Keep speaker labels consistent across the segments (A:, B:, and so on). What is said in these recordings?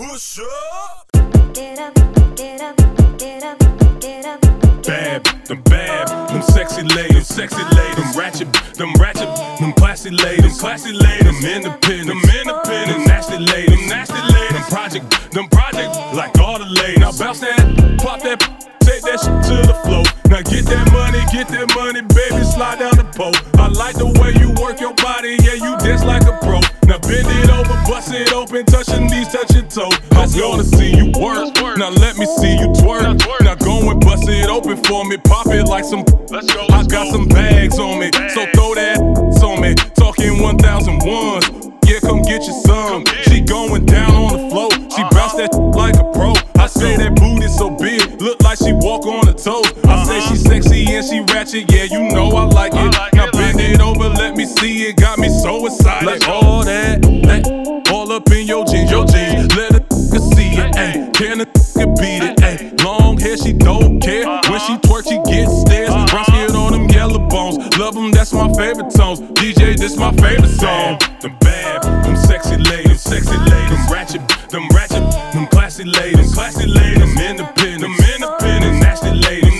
A: Push up.
B: Get up, get up, get up, get up.
A: Bad, them sexy ladies, them ratchet, them classy ladies, them independent, nasty ladies, them project, like all the ladies. Now bounce that, pop that, take that shit to the floor. Now get that money, baby, slide down the pole. I like the way you work your body, yeah, you dance like a pro. Now bend it over, bust it open, touch your knees, touch your toes. I wanna see you work, now let me see you twerk. Now go and bust it open for me, pop it like some. I got some bags on me, so throw that on me. Talking 1001s, yeah, come get your some. She going down on the floor, she bounce that like a pro. I say that booty so big, look like she walk on her toes. I say she sexy and she ratchet, yeah, you know I like it. Now bend it over, let me see it, got me so excited. Like all that, all up in your jeans, let a see it, ayy. Can a beat it, ayy. Long hair, she don't care. When she twerk, she gets stares. Brown skin on them yellow bones, love them, that's my favorite tones. DJ, this my favorite song. Them bad, them sexy ladies, them ratchet, them classy ladies, them independent, nasty ladies,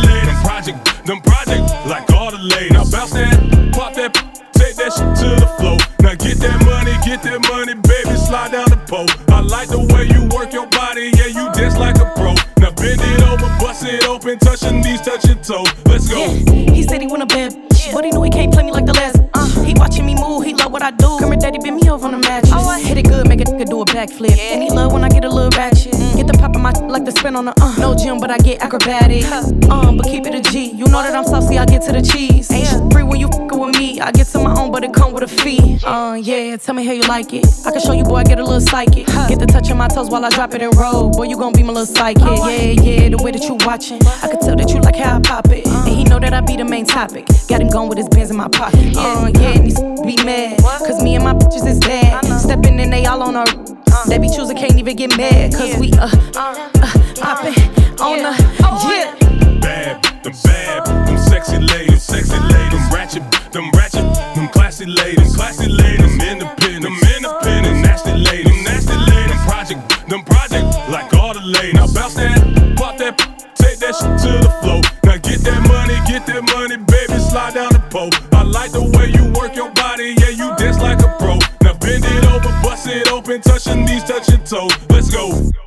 A: them project, like all the ladies. Now bounce that, pop that, take that shit to the floor. Now get that money, baby, slide down the pole. I like the way you work your body, yeah, you dance like a pro. Now bend it over, bust it open, touch your knees, touch your toes. Let's go.
C: Yeah, he said he want a bad bitch, but he knew he can't play me like the last. He watching me move, he love what I do. Come here, daddy, bend me over on the mattress. Hit it good, make a nigga do a backflip. And he love when I get a little ratchet. Get the pop in my like the spin on the No gym, but I get acrobatic. But keep it a G. You know that I'm saucy, I get to the cheese. Ain't shit free when you fuckin' with me. I get to my own, but it come with a fee. Yeah, tell me how you like it. I can show you, boy, I get a little psychic. Get the touch on my toes while I drop it and roll. Boy, you gon' be my little psychic. Yeah, the way that you watchin'. I can tell that you like how I pop it. And he know that I be the main topic. Got him going with his bands in my pocket. Yeah, and these be mad. Cause me and my bitches is bad. Steppin' in, they all on our. They be choosing, can't even get mad. Cause we poppin' on the, yeah.
A: Bad, them sexy ladies, them ratchet, them classy ladies, them independent, nasty ladies, them project, like all the ladies. Now bounce that, pop that, take that shit to the floor. Now get that money, baby, slide down the pole. I like the way you work your body, yeah, you dance like a pro. Now bend it over, bust it open, touch your knees, touch your toes. Let's go.